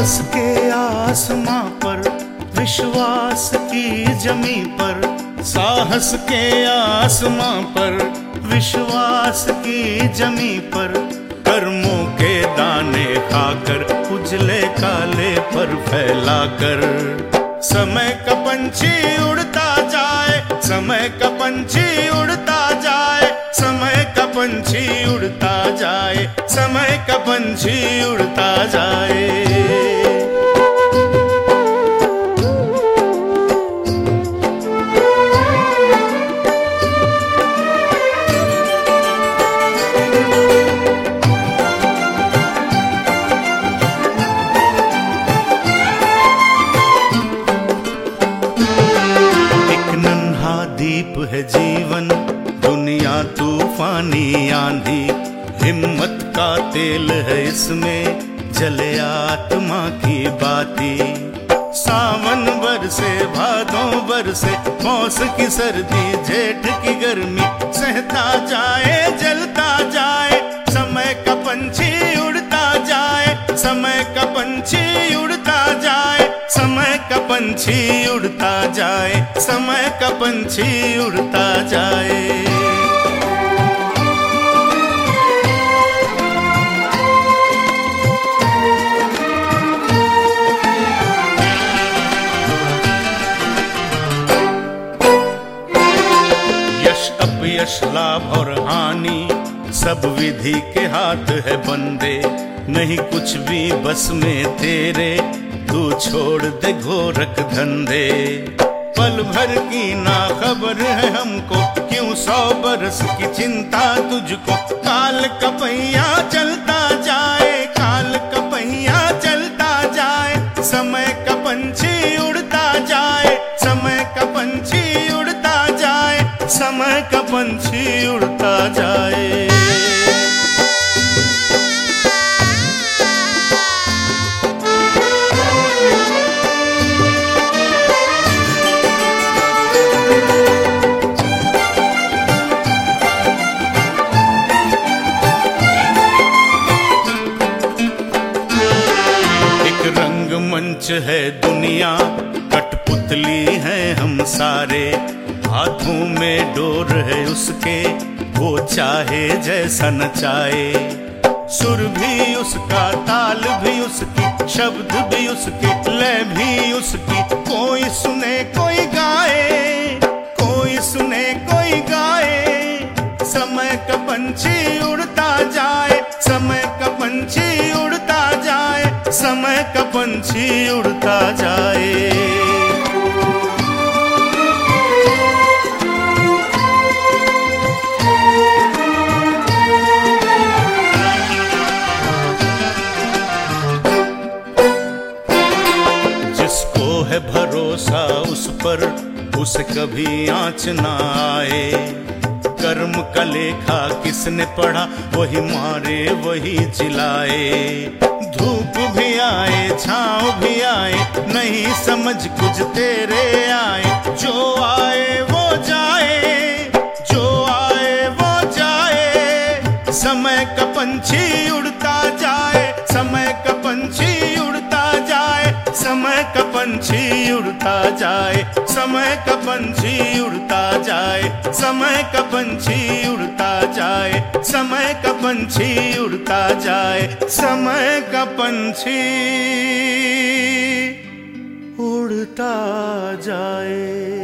साहस के आसमां पर, विश्वास की जमी पर, साहस के आसमां पर, विश्वास की जमी पर, कर्मों के दाने खाकर उजले काले पर फैलाकर, समय का पंछी उड़ता जाए, समय का पंछी उड़ता जाए, समय का पंछी उड़ता जाए, समय का पंछी उड़ता जाए। दीप है जीवन, दुनिया तूफानी आंधी, हिम्मत का तेल है इसमें, जले आत्मा की बाती। सावन बरसे भादों बरसे, मौस की सर्दी जेठ की गर्मी, सहता जाए जलता जाए, समय का पंछी उड़ता जाए, समय का पंछी उड़ता जाए, समय का पंछी उड़ता जाए, समय का पंछी उड़ता जाए। यश अपयश लाभ और हानि सब विधि के हाथ है बंदे, नहीं कुछ भी बस में तेरे, तू छोड़ दे घोरक धंधे। पल भर की ना खबर है हमको, क्यों 100 बरस की चिंता तुझको, काल का पहिया चलता जाए, काल का पहिया चलता जाए, समय का पंछी उड़ता जाए, समय का पंछी उड़ता जाए, समय का पंछी उड़ता जाए। मंच है दुनिया, कठपुतली है हम सारे, हाथों में डोर है उसके, वो चाहे जैसा नचाए। सुर भी उसका, ताल भी उसकी, शब्द भी उसके, लय भी उसकी, कोई सुने कोई गाए, कोई सुने कोई गाए, समय का पंछी उड़ता जाए, समय का पंछी उड़ता जाए, समय का पंछी उड़ता जाए। जिसको है भरोसा उस पर, उसे कभी आँच ना आए, कर्म का लेखा किसने पढ़ा, वही मारे वही जिलाए। धूप भी आए छाँव भी आए, नहीं समझ कुछ तेरे आए, जो आए वो जाए, जो आए वो जाए, समय का पंछी उड़ता जाए, समय का पंछी उड़ता जाए, समय का पंछी उड़ता जाए, समय का पंछी उड़ता जाए, समय का पंछी उड़ता जाए, समय का पंछी उड़ता जाए, समय का पंछी उड़ता जाए।